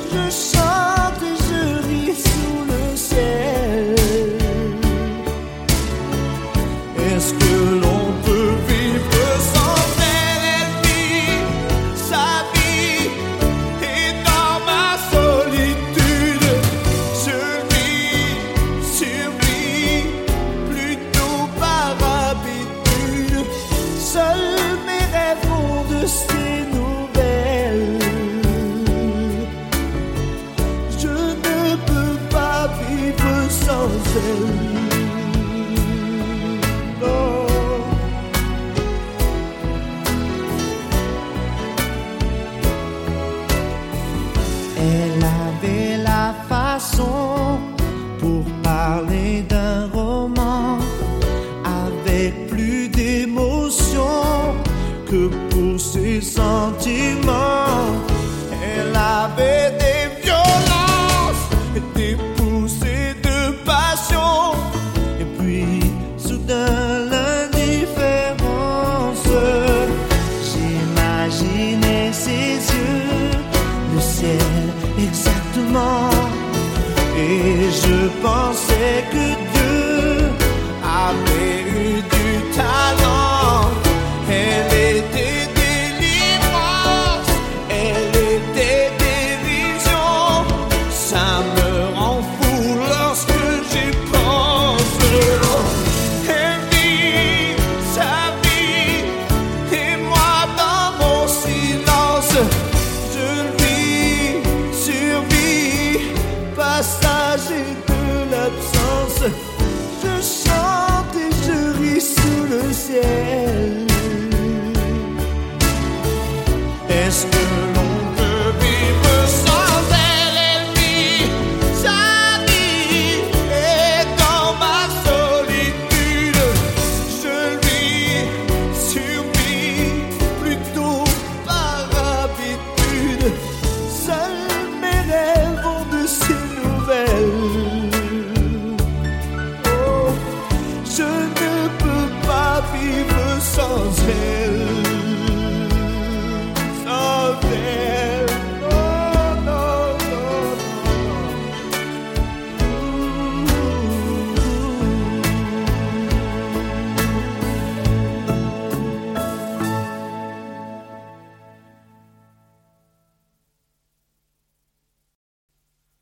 Je chante et je ris sous le ciel. Est-ce que l'on peut vivre sans elle? Elle vit sa vie et dans ma solitude, je vis, survis plutôt par habitude. Seuls mes rêves vont de ces nouvelles. Je ne peux pas vivre sans elle. Elle avait la façon pour parler d'un roman avec plus d'émotion que pour ses sentiments. Elle avait des violences et des poussées de passion, et puis soudain l'indifférence. J'imaginais ses yeux, le ciel exactement, et je pensais que Dieu avait eu du talent. Elle était délivrance, elle était dérision. Ça me rend fou lorsque j'y pense. Elle vit sa vie et moi dans mon silence, je vis, survis, passager de l'absence.